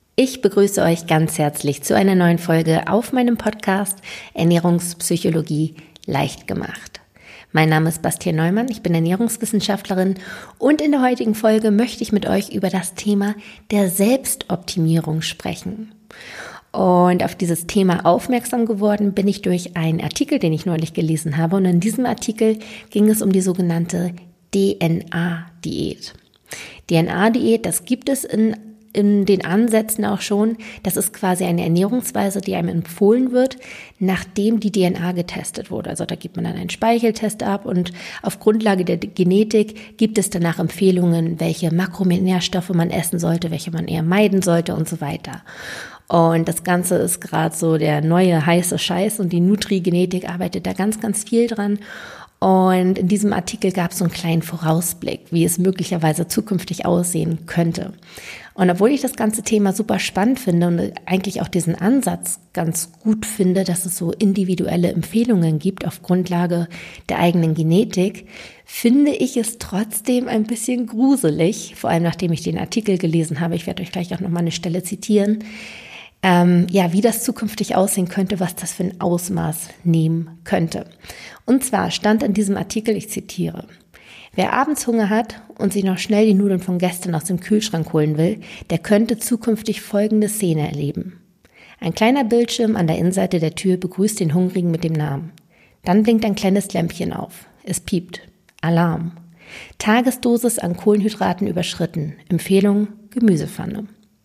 Ich begrüße euch ganz herzlich zu einer neuen Folge auf meinem Podcast Ernährungspsychologie leicht gemacht. Mein Name ist Bastian Neumann, ich bin Ernährungswissenschaftlerin und in der heutigen Folge möchte ich mit euch über das Thema der Selbstoptimierung sprechen. Und auf dieses Thema aufmerksam geworden bin ich durch einen Artikel, den ich neulich gelesen habe. Und in diesem Artikel ging es um die sogenannte DNA-Diät. DNA-Diät, das gibt es in den Ansätzen auch schon. Das ist quasi eine Ernährungsweise, die einem empfohlen wird, nachdem die DNA getestet wurde. Also da gibt man dann einen Speicheltest ab und auf Grundlage der Genetik gibt es danach Empfehlungen, welche Makronährstoffe man essen sollte, welche man eher meiden sollte und so weiter. Und das Ganze ist gerade so der neue heiße Scheiß und die Nutri-Genetik arbeitet da ganz, ganz viel dran. Und in diesem Artikel gab es so einen kleinen Vorausblick, wie es möglicherweise zukünftig aussehen könnte. Und obwohl ich das ganze Thema super spannend finde und eigentlich auch diesen Ansatz ganz gut finde, dass es so individuelle Empfehlungen gibt auf Grundlage der eigenen Genetik, finde ich es trotzdem ein bisschen gruselig, vor allem nachdem ich den Artikel gelesen habe. Ich werde euch gleich auch nochmal eine Stelle zitieren. Wie das zukünftig aussehen könnte, was das für ein Ausmaß nehmen könnte. Und zwar stand in diesem Artikel, ich zitiere: Wer abends Hunger hat und sich noch schnell die Nudeln von gestern aus dem Kühlschrank holen will, der könnte zukünftig folgende Szene erleben. Ein kleiner Bildschirm an der Innenseite der Tür begrüßt den Hungrigen mit dem Namen. Dann blinkt ein kleines Lämpchen auf. Es piept. Alarm. Tagesdosis an Kohlenhydraten überschritten. Empfehlung: Gemüsepfanne.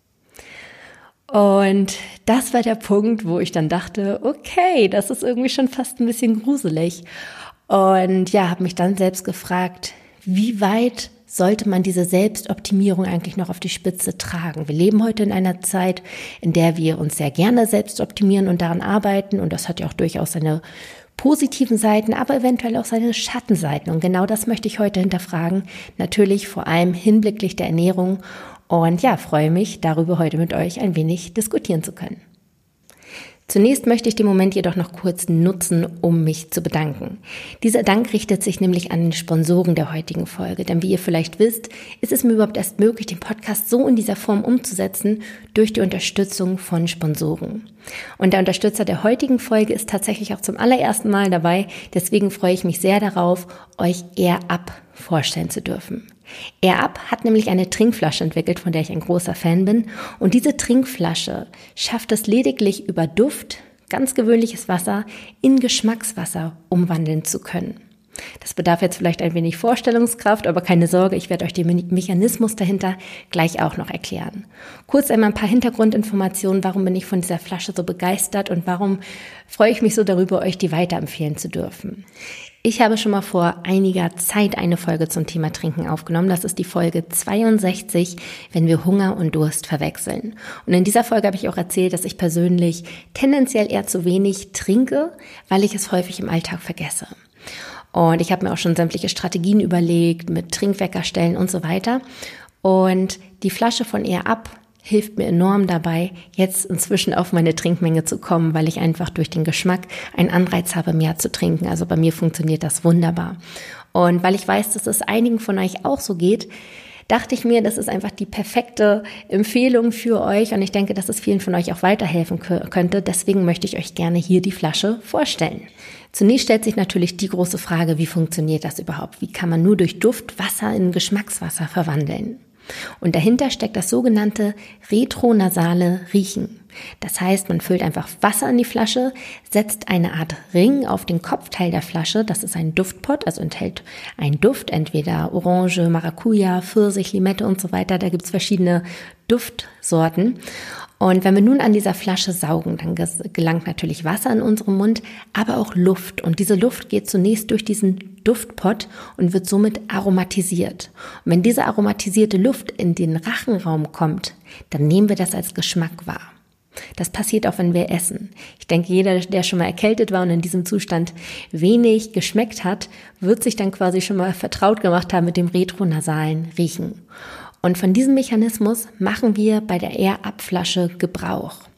Und das war der Punkt, wo ich dann dachte, okay, das ist irgendwie schon fast ein bisschen gruselig. Und habe mich dann selbst gefragt, wie weit sollte man diese Selbstoptimierung eigentlich noch auf die Spitze tragen? Wir leben heute in einer Zeit, in der wir uns sehr gerne selbst optimieren und daran arbeiten. Und das hat ja auch durchaus seine positiven Seiten, aber eventuell auch seine Schattenseiten. Und genau das möchte ich heute hinterfragen. Natürlich vor allem hinblicklich der Ernährung. Und freue mich, darüber heute mit euch ein wenig diskutieren zu können. Zunächst möchte ich den Moment jedoch noch kurz nutzen, um mich zu bedanken. Dieser Dank richtet sich nämlich an den Sponsoren der heutigen Folge. Denn wie ihr vielleicht wisst, ist es mir überhaupt erst möglich, den Podcast so in dieser Form umzusetzen, durch die Unterstützung von Sponsoren. Und der Unterstützer der heutigen Folge ist tatsächlich auch zum allerersten Mal dabei. Deswegen freue ich mich sehr darauf, euch AirUp vorstellen zu dürfen. AirUp hat nämlich eine Trinkflasche entwickelt, von der ich ein großer Fan bin. Und diese Trinkflasche schafft es lediglich über Duft, ganz gewöhnliches Wasser, in Geschmackswasser umwandeln zu können. Das bedarf jetzt vielleicht ein wenig Vorstellungskraft, aber keine Sorge, ich werde euch den Mechanismus dahinter gleich auch noch erklären. Kurz einmal ein paar Hintergrundinformationen, warum bin ich von dieser Flasche so begeistert und warum freue ich mich so darüber, euch die weiterempfehlen zu dürfen. Ich habe schon mal vor einiger Zeit eine Folge zum Thema Trinken aufgenommen. Das ist die Folge 62, wenn wir Hunger und Durst verwechseln. Und in dieser Folge habe ich auch erzählt, dass ich persönlich tendenziell eher zu wenig trinke, weil ich es häufig im Alltag vergesse. Und ich habe mir auch schon sämtliche Strategien überlegt, mit Trinkweckerstellen und so weiter. Und die Flasche von AirUp hilft mir enorm dabei, jetzt inzwischen auf meine Trinkmenge zu kommen, weil ich einfach durch den Geschmack einen Anreiz habe, mehr zu trinken. Also bei mir funktioniert das wunderbar. Und weil ich weiß, dass es einigen von euch auch so geht, dachte ich mir, das ist einfach die perfekte Empfehlung für euch. Und ich denke, dass es vielen von euch auch weiterhelfen könnte. Deswegen möchte ich euch gerne hier die Flasche vorstellen. Zunächst stellt sich natürlich die große Frage, wie funktioniert das überhaupt? Wie kann man nur durch Duft Wasser in Geschmackswasser verwandeln? Und dahinter steckt das sogenannte retronasale Riechen. Das heißt, man füllt einfach Wasser in die Flasche, setzt eine Art Ring auf den Kopfteil der Flasche. Das ist ein Duftpot, also enthält einen Duft, entweder Orange, Maracuja, Pfirsich, Limette und so weiter. Da gibt's verschiedene Duftsorten. Und wenn wir nun an dieser Flasche saugen, dann gelangt natürlich Wasser in unseren Mund, aber auch Luft. Und diese Luft geht zunächst durch diesen Duftpot und wird somit aromatisiert. Und wenn diese aromatisierte Luft in den Rachenraum kommt, dann nehmen wir das als Geschmack wahr. Das passiert auch, wenn wir essen. Ich denke, jeder, der schon mal erkältet war und in diesem Zustand wenig geschmeckt hat, wird sich dann quasi schon mal vertraut gemacht haben mit dem retronasalen Riechen. Und von diesem Mechanismus machen wir bei der AirUp-Flasche Gebrauch.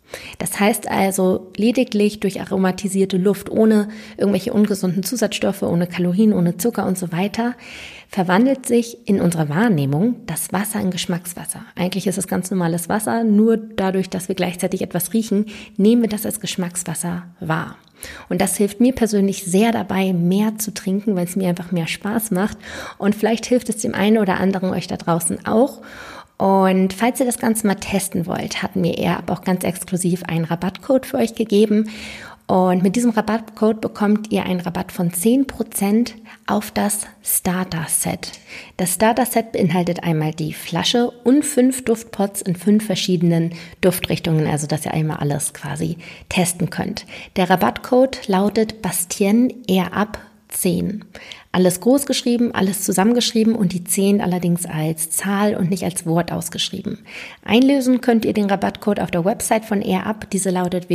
Das heißt also, lediglich durch aromatisierte Luft, ohne irgendwelche ungesunden Zusatzstoffe, ohne Kalorien, ohne Zucker und so weiter, verwandelt sich in unserer Wahrnehmung das Wasser in Geschmackswasser. Eigentlich ist es ganz normales Wasser, nur dadurch, dass wir gleichzeitig etwas riechen, nehmen wir das als Geschmackswasser wahr. Und das hilft mir persönlich sehr dabei, mehr zu trinken, weil es mir einfach mehr Spaß macht. Und vielleicht hilft es dem einen oder anderen euch da draußen auch. Und falls ihr das Ganze mal testen wollt, hat mir AirUp auch ganz exklusiv einen Rabattcode für euch gegeben. Und mit diesem Rabattcode bekommt ihr einen Rabatt von 10% auf das Starter-Set. Das Starter-Set beinhaltet einmal die Flasche und 5 Duftpots in 5 verschiedenen Duftrichtungen, also dass ihr einmal alles quasi testen könnt. Der Rabattcode lautet Bastien AirUp 10. Alles groß geschrieben, alles zusammengeschrieben und die 10 allerdings als Zahl und nicht als Wort ausgeschrieben. Einlösen könnt ihr den Rabattcode auf der Website von AirUp. Diese lautet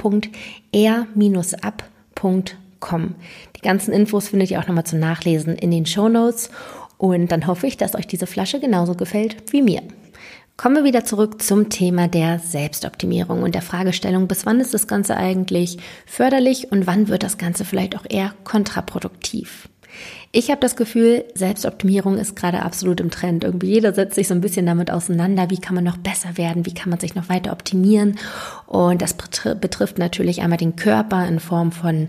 www.air-up.com. Die ganzen Infos findet ihr auch nochmal zum Nachlesen in den Shownotes. Und dann hoffe ich, dass euch diese Flasche genauso gefällt wie mir. Kommen wir wieder zurück zum Thema der Selbstoptimierung und der Fragestellung, bis wann ist das Ganze eigentlich förderlich und wann wird das Ganze vielleicht auch eher kontraproduktiv? Ich habe das Gefühl, Selbstoptimierung ist gerade absolut im Trend. Irgendwie jeder setzt sich so ein bisschen damit auseinander, wie kann man noch besser werden, wie kann man sich noch weiter optimieren. Und das betrifft natürlich einmal den Körper in Form von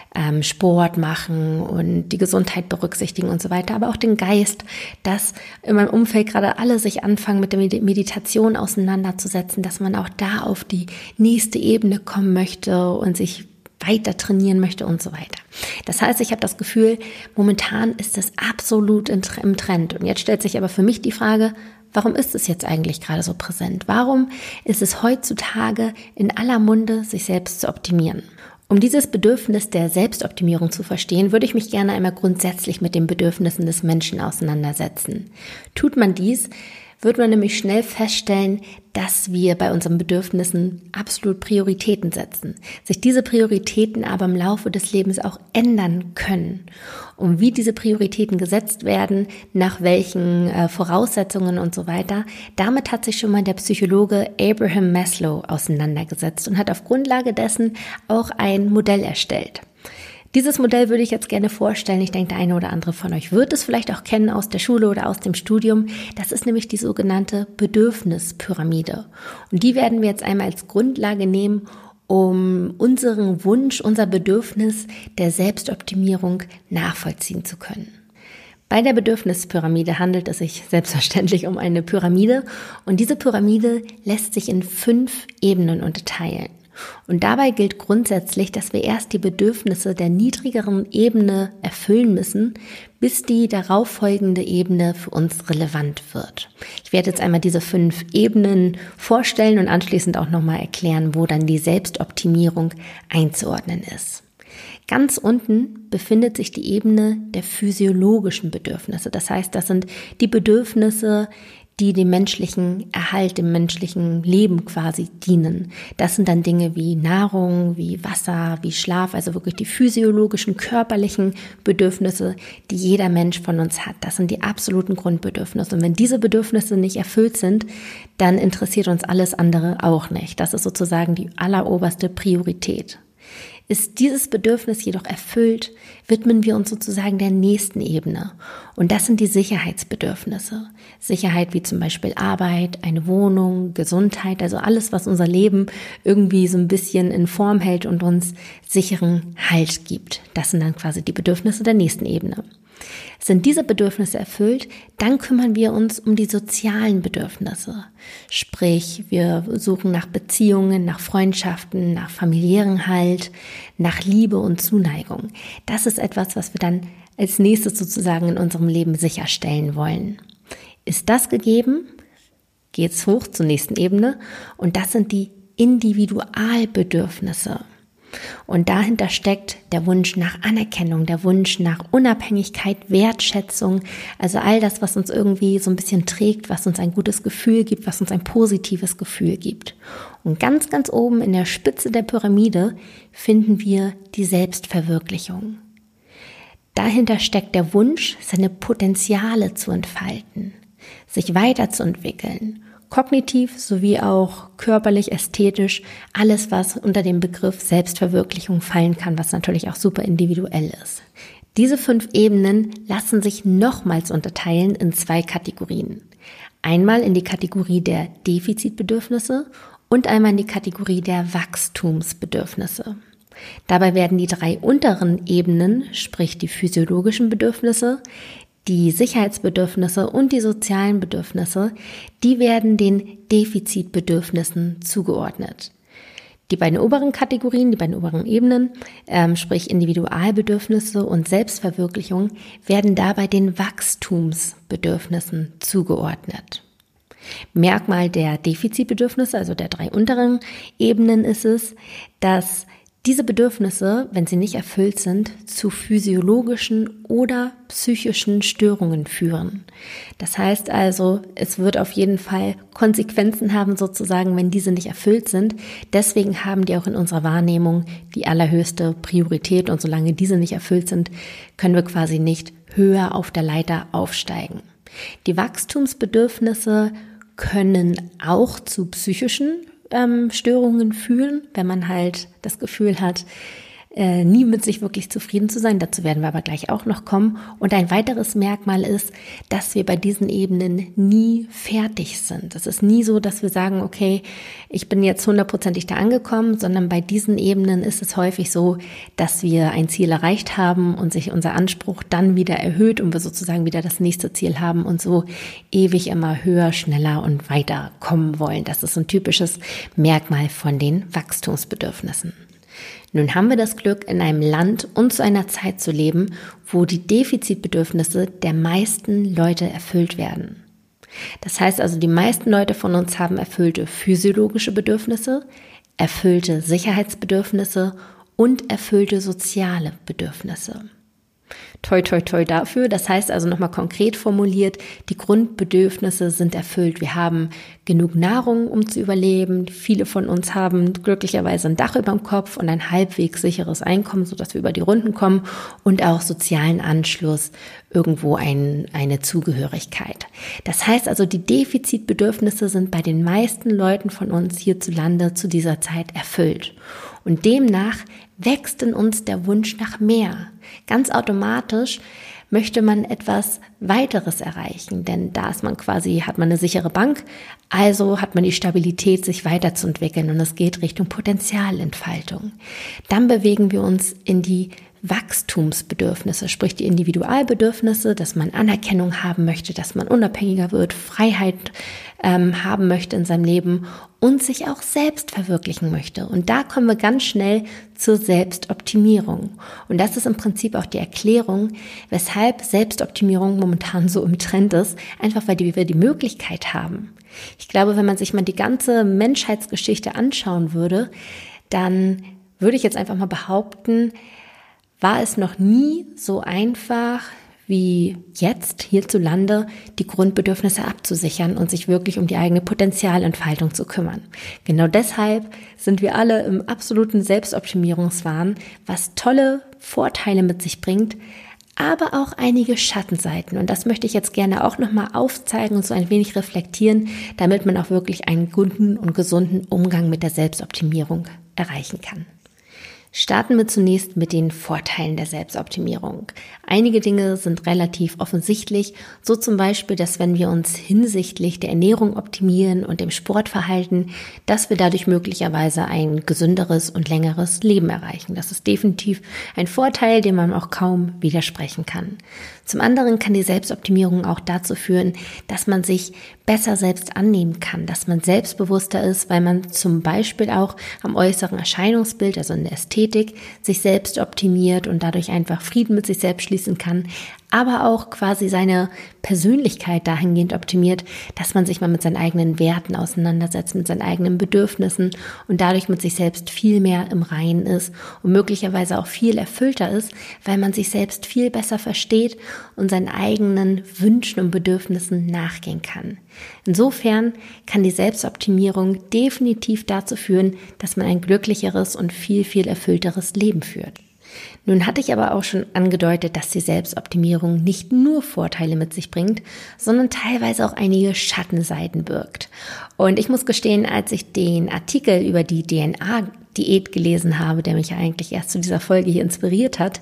Sport machen und die Gesundheit berücksichtigen und so weiter, aber auch den Geist, dass in meinem Umfeld gerade alle sich anfangen mit der Meditation auseinanderzusetzen, dass man auch da auf die nächste Ebene kommen möchte und sich weiter trainieren möchte und so weiter. Das heißt, ich habe das Gefühl, momentan ist es absolut im Trend. Und jetzt stellt sich aber für mich die Frage, warum ist es jetzt eigentlich gerade so präsent? Warum ist es heutzutage in aller Munde, sich selbst zu optimieren? Um dieses Bedürfnis der Selbstoptimierung zu verstehen, würde ich mich gerne einmal grundsätzlich mit den Bedürfnissen des Menschen auseinandersetzen. Tut man dies, wird man nämlich schnell feststellen, dass wir bei unseren Bedürfnissen absolut Prioritäten setzen, sich diese Prioritäten aber im Laufe des Lebens auch ändern können. Und wie diese Prioritäten gesetzt werden, nach welchen Voraussetzungen und so weiter, damit hat sich schon mal der Psychologe Abraham Maslow auseinandergesetzt und hat auf Grundlage dessen auch ein Modell erstellt. Dieses Modell würde ich jetzt gerne vorstellen. Ich denke, der eine oder andere von euch wird es vielleicht auch kennen aus der Schule oder aus dem Studium. Das ist nämlich die sogenannte Bedürfnispyramide. Und die werden wir jetzt einmal als Grundlage nehmen, um unseren Wunsch, unser Bedürfnis der Selbstoptimierung nachvollziehen zu können. Bei der Bedürfnispyramide handelt es sich selbstverständlich um eine Pyramide. Und diese Pyramide lässt sich in 5 Ebenen unterteilen. Und dabei gilt grundsätzlich, dass wir erst die Bedürfnisse der niedrigeren Ebene erfüllen müssen, bis die darauffolgende Ebene für uns relevant wird. Ich werde jetzt einmal diese 5 Ebenen vorstellen und anschließend auch nochmal erklären, wo dann die Selbstoptimierung einzuordnen ist. Ganz unten befindet sich die Ebene der physiologischen Bedürfnisse. Das heißt, das sind die Bedürfnisse, die dem menschlichen Erhalt, dem menschlichen Leben quasi dienen. Das sind dann Dinge wie Nahrung, wie Wasser, wie Schlaf, also wirklich die physiologischen, körperlichen Bedürfnisse, die jeder Mensch von uns hat. Das sind die absoluten Grundbedürfnisse. Und wenn diese Bedürfnisse nicht erfüllt sind, dann interessiert uns alles andere auch nicht. Das ist sozusagen die alleroberste Priorität. Ist dieses Bedürfnis jedoch erfüllt, widmen wir uns sozusagen der nächsten Ebene. Und das sind die Sicherheitsbedürfnisse. Sicherheit wie zum Beispiel Arbeit, eine Wohnung, Gesundheit, also alles, was unser Leben irgendwie so ein bisschen in Form hält und uns sicheren Halt gibt. Das sind dann quasi die Bedürfnisse der nächsten Ebene. Sind diese Bedürfnisse erfüllt, dann kümmern wir uns um die sozialen Bedürfnisse. Sprich, wir suchen nach Beziehungen, nach Freundschaften, nach familiären Halt, nach Liebe und Zuneigung. Das ist etwas, was wir dann als nächstes sozusagen in unserem Leben sicherstellen wollen. Ist das gegeben, geht's hoch zur nächsten Ebene und das sind die Individualbedürfnisse. Und dahinter steckt der Wunsch nach Anerkennung, der Wunsch nach Unabhängigkeit, Wertschätzung, also all das, was uns irgendwie so ein bisschen trägt, was uns ein gutes Gefühl gibt, was uns ein positives Gefühl gibt. Und ganz, ganz oben in der Spitze der Pyramide finden wir die Selbstverwirklichung. Dahinter steckt der Wunsch, seine Potenziale zu entfalten, sich weiterzuentwickeln, kognitiv sowie auch körperlich, ästhetisch, alles, was unter dem Begriff Selbstverwirklichung fallen kann, was natürlich auch super individuell ist. Diese 5 Ebenen lassen sich nochmals unterteilen in 2 Kategorien. Einmal in die Kategorie der Defizitbedürfnisse und einmal in die Kategorie der Wachstumsbedürfnisse. Dabei werden die 3 unteren Ebenen, sprich die physiologischen Bedürfnisse, die Sicherheitsbedürfnisse und die sozialen Bedürfnisse, die werden den Defizitbedürfnissen zugeordnet. Die beiden oberen Kategorien, die beiden oberen Ebenen, sprich Individualbedürfnisse und Selbstverwirklichung, werden dabei den Wachstumsbedürfnissen zugeordnet. Merkmal der Defizitbedürfnisse, also der 3 unteren Ebenen, ist es, dass diese Bedürfnisse, wenn sie nicht erfüllt sind, zu physiologischen oder psychischen Störungen führen. Das heißt also, es wird auf jeden Fall Konsequenzen haben sozusagen, wenn diese nicht erfüllt sind. Deswegen haben die auch in unserer Wahrnehmung die allerhöchste Priorität und solange diese nicht erfüllt sind, können wir quasi nicht höher auf der Leiter aufsteigen. Die Wachstumsbedürfnisse können auch zu psychischen Störungen führen, wenn man halt das Gefühl hat, nie mit sich wirklich zufrieden zu sein. Dazu werden wir aber gleich auch noch kommen. Und ein weiteres Merkmal ist, dass wir bei diesen Ebenen nie fertig sind. Es ist nie so, dass wir sagen, okay, ich bin jetzt 100%ig da angekommen, sondern bei diesen Ebenen ist es häufig so, dass wir ein Ziel erreicht haben und sich unser Anspruch dann wieder erhöht und wir sozusagen wieder das nächste Ziel haben und so ewig immer höher, schneller und weiter kommen wollen. Das ist ein typisches Merkmal von den Wachstumsbedürfnissen. Nun haben wir das Glück, in einem Land und zu einer Zeit zu leben, wo die Defizitbedürfnisse der meisten Leute erfüllt werden. Das heißt also, die meisten Leute von uns haben erfüllte physiologische Bedürfnisse, erfüllte Sicherheitsbedürfnisse und erfüllte soziale Bedürfnisse. Toi, toi, toi dafür. Das heißt also nochmal konkret formuliert, die Grundbedürfnisse sind erfüllt. Wir haben genug Nahrung, um zu überleben. Viele von uns haben glücklicherweise ein Dach über dem Kopf und ein halbwegs sicheres Einkommen, sodass wir über die Runden kommen und auch sozialen Anschluss, irgendwo eine Zugehörigkeit. Das heißt also, die Defizitbedürfnisse sind bei den meisten Leuten von uns hierzulande zu dieser Zeit erfüllt. Und demnach wächst in uns der Wunsch nach mehr. Ganz automatisch möchte man etwas weiteres erreichen, denn da ist man quasi, hat man eine sichere Bank, also hat man die Stabilität, sich weiterzuentwickeln und es geht Richtung Potenzialentfaltung. Dann bewegen wir uns in die Wachstumsbedürfnisse, sprich die Individualbedürfnisse, dass man Anerkennung haben möchte, dass man unabhängiger wird, Freiheit haben möchte in seinem Leben und sich auch selbst verwirklichen möchte. Und da kommen wir ganz schnell zur Selbstoptimierung. Und das ist im Prinzip auch die Erklärung, weshalb Selbstoptimierung momentan so im Trend ist, einfach weil wir die Möglichkeit haben. Ich glaube, wenn man sich mal die ganze Menschheitsgeschichte anschauen würde, dann würde ich jetzt einfach mal behaupten, war es noch nie so einfach wie jetzt hierzulande die Grundbedürfnisse abzusichern und sich wirklich um die eigene Potenzialentfaltung zu kümmern. Genau deshalb sind wir alle im absoluten Selbstoptimierungswahn, was tolle Vorteile mit sich bringt, aber auch einige Schattenseiten. Und das möchte ich jetzt gerne auch nochmal aufzeigen und so ein wenig reflektieren, damit man auch wirklich einen guten und gesunden Umgang mit der Selbstoptimierung erreichen kann. Starten wir zunächst mit den Vorteilen der Selbstoptimierung. Einige Dinge sind relativ offensichtlich, so zum Beispiel, dass wenn wir uns hinsichtlich der Ernährung optimieren und dem Sportverhalten, dass wir dadurch möglicherweise ein gesünderes und längeres Leben erreichen. Das ist definitiv ein Vorteil, dem man auch kaum widersprechen kann. Zum anderen kann die Selbstoptimierung auch dazu führen, dass man sich besser selbst annehmen kann, dass man selbstbewusster ist, weil man zum Beispiel auch am äußeren Erscheinungsbild, also in der Ästhetik, sich selbst optimiert und dadurch einfach Frieden mit sich selbst schließen kann, aber auch quasi seine Persönlichkeit dahingehend optimiert, dass man sich mal mit seinen eigenen Werten auseinandersetzt, mit seinen eigenen Bedürfnissen und dadurch mit sich selbst viel mehr im Reinen ist und möglicherweise auch viel erfüllter ist, weil man sich selbst viel besser versteht und seinen eigenen Wünschen und Bedürfnissen nachgehen kann. Insofern kann die Selbstoptimierung definitiv dazu führen, dass man ein glücklicheres und viel, viel erfüllteres Leben führt. Nun hatte ich aber auch schon angedeutet, dass die Selbstoptimierung nicht nur Vorteile mit sich bringt, sondern teilweise auch einige Schattenseiten birgt. Und ich muss gestehen, als ich den Artikel über die DNA-Diät gelesen habe, der mich ja eigentlich erst zu dieser Folge hier inspiriert hat,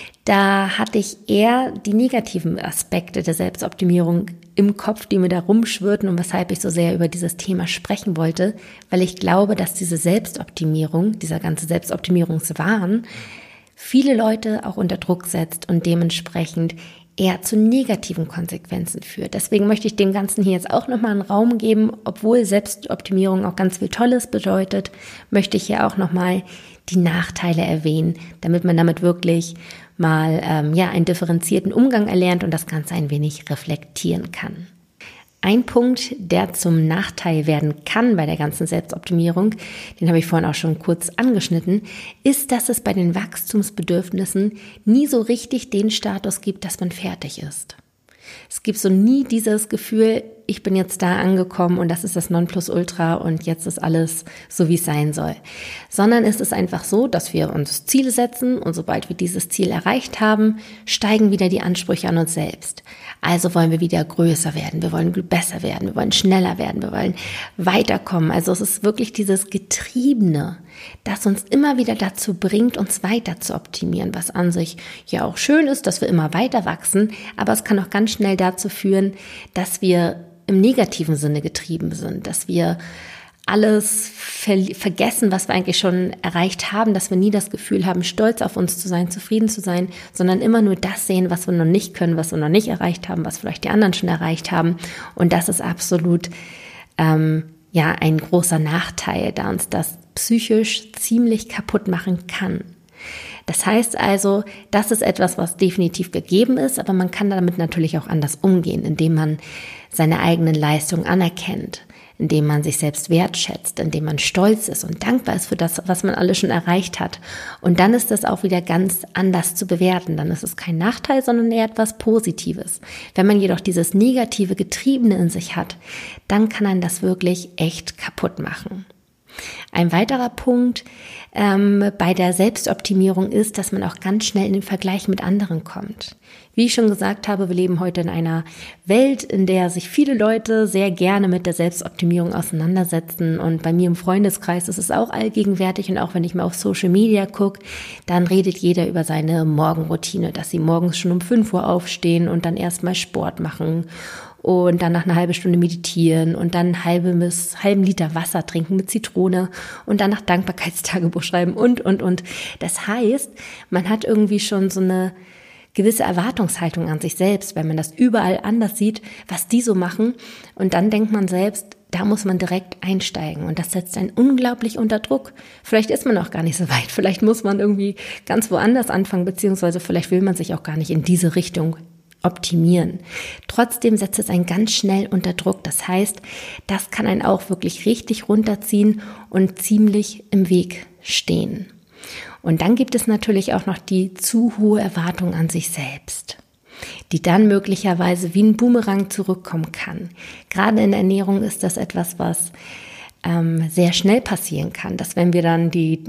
da hatte ich eher die negativen Aspekte der Selbstoptimierung im Kopf, die mir da rumschwirrten und weshalb ich so sehr über dieses Thema sprechen wollte, weil ich glaube, dass diese Selbstoptimierung, dieser ganze Selbstoptimierungswahn, viele Leute auch unter Druck setzt und dementsprechend eher zu negativen Konsequenzen führt. Deswegen möchte ich dem Ganzen hier jetzt auch nochmal einen Raum geben, obwohl Selbstoptimierung auch ganz viel Tolles bedeutet, möchte ich hier auch nochmal die Nachteile erwähnen, damit man damit wirklich mal einen differenzierten Umgang erlernt und das Ganze ein wenig reflektieren kann. Ein Punkt, der zum Nachteil werden kann bei der ganzen Selbstoptimierung, den habe ich vorhin auch schon kurz angeschnitten, ist, dass es bei den Wachstumsbedürfnissen nie so richtig den Status gibt, dass man fertig ist. Es gibt so nie dieses Gefühl, ich bin jetzt da angekommen und das ist das Nonplusultra und jetzt ist alles so, wie es sein soll. Sondern es ist einfach so, dass wir uns Ziele setzen und sobald wir dieses Ziel erreicht haben, steigen wieder die Ansprüche an uns selbst. Also wollen wir wieder größer werden, wir wollen besser werden, wir wollen schneller werden, wir wollen weiterkommen. Also es ist wirklich dieses Getriebene, das uns immer wieder dazu bringt, uns weiter zu optimieren, was an sich ja auch schön ist, dass wir immer weiter wachsen, aber es kann auch ganz schnell dazu führen, dass wir im negativen Sinne getrieben sind, dass wir alles vergessen, was wir eigentlich schon erreicht haben, dass wir nie das Gefühl haben, stolz auf uns zu sein, zufrieden zu sein, sondern immer nur das sehen, was wir noch nicht können, was wir noch nicht erreicht haben, was vielleicht die anderen schon erreicht haben. Und das ist absolut ein großer Nachteil, da uns das psychisch ziemlich kaputt machen kann. Das heißt also, das ist etwas, was definitiv gegeben ist, aber man kann damit natürlich auch anders umgehen, indem man seine eigenen Leistungen anerkennt, indem man sich selbst wertschätzt, indem man stolz ist und dankbar ist für das, was man alles schon erreicht hat. Und dann ist das auch wieder ganz anders zu bewerten. Dann ist es kein Nachteil, sondern eher etwas Positives. Wenn man jedoch dieses negative Getriebene in sich hat, dann kann einen das wirklich echt kaputt machen. Ein weiterer Punkt bei der Selbstoptimierung ist, dass man auch ganz schnell in den Vergleich mit anderen kommt. Wie ich schon gesagt habe, wir leben heute in einer Welt, in der sich viele Leute sehr gerne mit der Selbstoptimierung auseinandersetzen. Und bei mir im Freundeskreis ist es auch allgegenwärtig. Und auch wenn ich mal auf Social Media gucke, dann redet jeder über seine Morgenroutine, dass sie morgens schon um 5 Uhr aufstehen und dann erstmal Sport machen und dann nach einer halben Stunde meditieren und dann halben Liter Wasser trinken mit Zitrone und dann nach Dankbarkeitstagebuch schreiben und. Das heißt, man hat irgendwie schon so eine gewisse Erwartungshaltung an sich selbst, wenn man das überall anders sieht, was die so machen. Und dann denkt man selbst, da muss man direkt einsteigen und das setzt einen unglaublich unter Druck. Vielleicht ist man auch gar nicht so weit, vielleicht muss man irgendwie ganz woanders anfangen, beziehungsweise vielleicht will man sich auch gar nicht in diese Richtung optimieren. Trotzdem setzt es einen ganz schnell unter Druck. Das heißt, das kann einen auch wirklich richtig runterziehen und ziemlich im Weg stehen. Und dann gibt es natürlich auch noch die zu hohe Erwartung an sich selbst, die dann möglicherweise wie ein Boomerang zurückkommen kann. Gerade in der Ernährung ist das etwas, was sehr schnell passieren kann, dass wenn wir dann die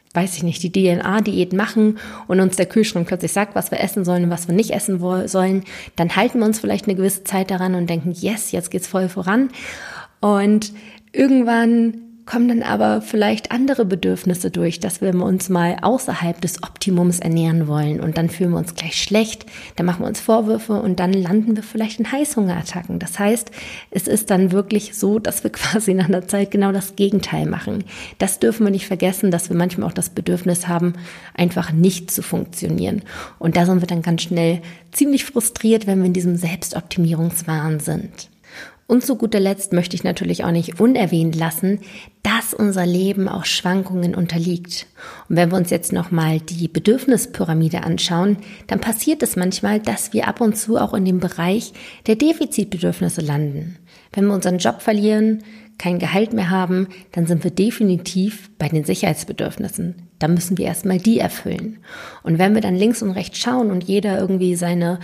DNA-Diät machen und uns der Kühlschrank plötzlich sagt, was wir essen sollen und was wir nicht essen sollen, dann halten wir uns vielleicht eine gewisse Zeit daran und denken, yes, jetzt geht's voll voran. Und irgendwann kommen dann aber vielleicht andere Bedürfnisse durch, dass wir uns mal außerhalb des Optimums ernähren wollen und dann fühlen wir uns gleich schlecht, dann machen wir uns Vorwürfe und dann landen wir vielleicht in Heißhungerattacken. Das heißt, es ist dann wirklich so, dass wir quasi nach einer Zeit genau das Gegenteil machen. Das dürfen wir nicht vergessen, dass wir manchmal auch das Bedürfnis haben, einfach nicht zu funktionieren. Und da sind wir dann ganz schnell ziemlich frustriert, wenn wir in diesem Selbstoptimierungswahn sind. Und zu guter Letzt möchte ich natürlich auch nicht unerwähnt lassen, dass unser Leben auch Schwankungen unterliegt. Und wenn wir uns jetzt nochmal die Bedürfnispyramide anschauen, dann passiert es manchmal, dass wir ab und zu auch in dem Bereich der Defizitbedürfnisse landen. Wenn wir unseren Job verlieren, kein Gehalt mehr haben, dann sind wir definitiv bei den Sicherheitsbedürfnissen. Da müssen wir erstmal die erfüllen. Und wenn wir dann links und rechts schauen und jeder irgendwie seine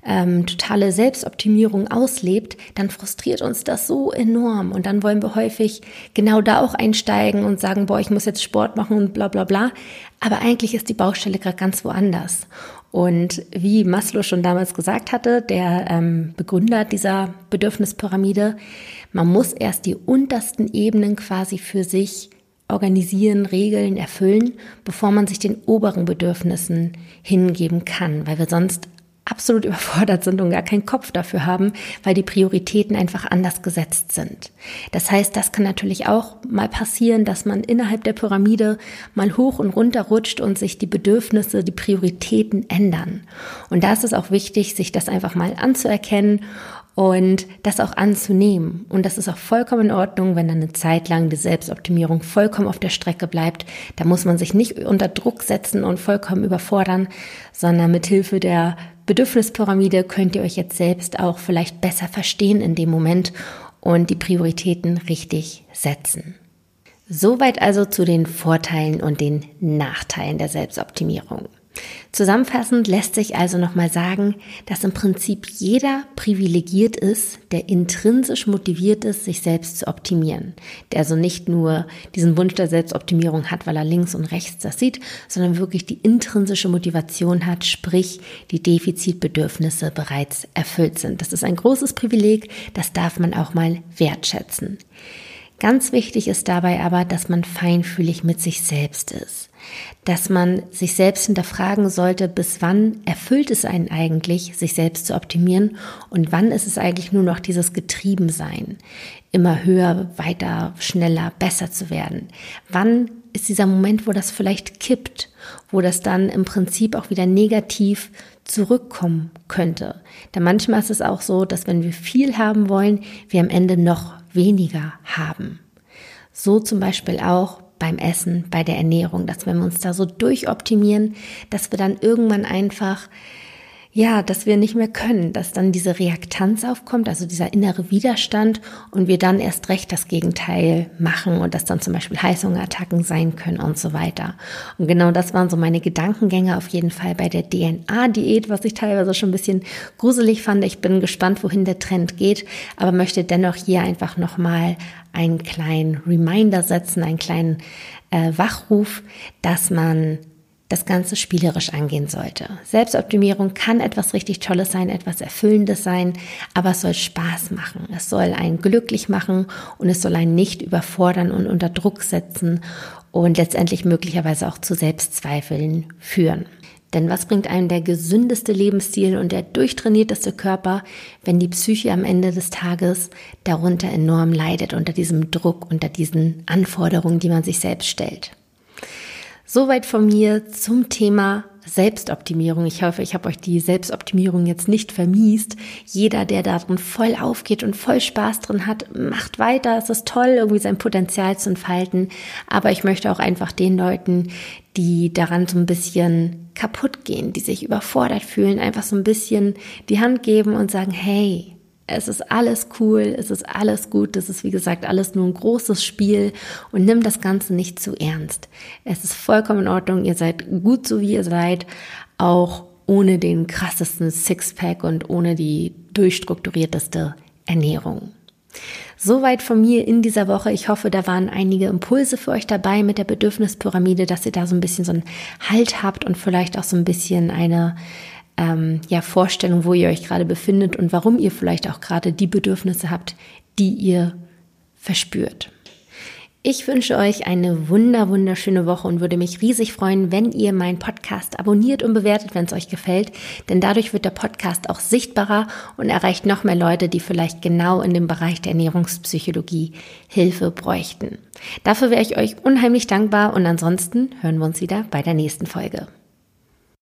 totale Selbstoptimierung auslebt, dann frustriert uns das so enorm. Und dann wollen wir häufig genau da auch einsteigen und sagen, boah, ich muss jetzt Sport machen und bla bla bla. Aber eigentlich ist die Baustelle gerade ganz woanders. Und wie Maslow schon damals gesagt hatte, der Begründer dieser Bedürfnispyramide, man muss erst die untersten Ebenen quasi für sich organisieren, regeln, erfüllen, bevor man sich den oberen Bedürfnissen hingeben kann, weil wir sonst absolut überfordert sind und gar keinen Kopf dafür haben, weil die Prioritäten einfach anders gesetzt sind. Das heißt, das kann natürlich auch mal passieren, dass man innerhalb der Pyramide mal hoch und runter rutscht und sich die Bedürfnisse, die Prioritäten ändern. Und da ist es auch wichtig, sich das einfach mal anzuerkennen und das auch anzunehmen. Und das ist auch vollkommen in Ordnung, wenn dann eine Zeit lang die Selbstoptimierung vollkommen auf der Strecke bleibt. Da muss man sich nicht unter Druck setzen und vollkommen überfordern, sondern mit Hilfe der Bedürfnispyramide könnt ihr euch jetzt selbst auch vielleicht besser verstehen in dem Moment und die Prioritäten richtig setzen. Soweit also zu den Vorteilen und den Nachteilen der Selbstoptimierung. Zusammenfassend lässt sich also nochmal sagen, dass im Prinzip jeder privilegiert ist, der intrinsisch motiviert ist, sich selbst zu optimieren. Der also nicht nur diesen Wunsch der Selbstoptimierung hat, weil er links und rechts das sieht, sondern wirklich die intrinsische Motivation hat, sprich die Defizitbedürfnisse bereits erfüllt sind. Das ist ein großes Privileg, das darf man auch mal wertschätzen. Ganz wichtig ist dabei aber, dass man feinfühlig mit sich selbst ist. Dass man sich selbst hinterfragen sollte, bis wann erfüllt es einen eigentlich, sich selbst zu optimieren und wann ist es eigentlich nur noch dieses Getriebensein, immer höher, weiter, schneller, besser zu werden. Wann ist dieser Moment, wo das vielleicht kippt, wo das dann im Prinzip auch wieder negativ zurückkommen könnte. Denn manchmal ist es auch so, dass wenn wir viel haben wollen, wir am Ende noch weniger haben. So zum Beispiel auch beim Essen, bei der Ernährung, dass wenn wir uns da so durchoptimieren, dass wir dann irgendwann einfach, dass wir nicht mehr können, dass dann diese Reaktanz aufkommt, also dieser innere Widerstand und wir dann erst recht das Gegenteil machen und das dann zum Beispiel Heißhungerattacken sein können und so weiter. Und genau das waren so meine Gedankengänge auf jeden Fall bei der DNA-Diät, was ich teilweise schon ein bisschen gruselig fand. Ich bin gespannt, wohin der Trend geht, aber möchte dennoch hier einfach nochmal einen kleinen Reminder setzen, einen kleinen Wachruf, dass man das Ganze spielerisch angehen sollte. Selbstoptimierung kann etwas richtig Tolles sein, etwas Erfüllendes sein, aber es soll Spaß machen. Es soll einen glücklich machen und es soll einen nicht überfordern und unter Druck setzen und letztendlich möglicherweise auch zu Selbstzweifeln führen. Denn was bringt einem der gesündeste Lebensstil und der durchtrainierteste Körper, wenn die Psyche am Ende des Tages darunter enorm leidet, unter diesem Druck, unter diesen Anforderungen, die man sich selbst stellt? Soweit von mir zum Thema Selbstoptimierung. Ich hoffe, ich habe euch die Selbstoptimierung jetzt nicht vermiest. Jeder, der darin voll aufgeht und voll Spaß drin hat, macht weiter. Es ist toll, irgendwie sein Potenzial zu entfalten. Aber ich möchte auch einfach den Leuten, die daran so ein bisschen kaputt gehen, die sich überfordert fühlen, einfach so ein bisschen die Hand geben und sagen, hey, es ist alles cool, es ist alles gut, das ist wie gesagt alles nur ein großes Spiel und nimm das Ganze nicht zu ernst. Es ist vollkommen in Ordnung, ihr seid gut so wie ihr seid, auch ohne den krassesten Sixpack und ohne die durchstrukturierteste Ernährung. Soweit von mir in dieser Woche. Ich hoffe, da waren einige Impulse für euch dabei mit der Bedürfnispyramide, dass ihr da so ein bisschen so einen Halt habt und vielleicht auch so ein bisschen eine Vorstellung, wo ihr euch gerade befindet und warum ihr vielleicht auch gerade die Bedürfnisse habt, die ihr verspürt. Ich wünsche euch eine wunderschöne Woche und würde mich riesig freuen, wenn ihr meinen Podcast abonniert und bewertet, wenn es euch gefällt, denn dadurch wird der Podcast auch sichtbarer und erreicht noch mehr Leute, die vielleicht genau in dem Bereich der Ernährungspsychologie Hilfe bräuchten. Dafür wäre ich euch unheimlich dankbar und ansonsten hören wir uns wieder bei der nächsten Folge.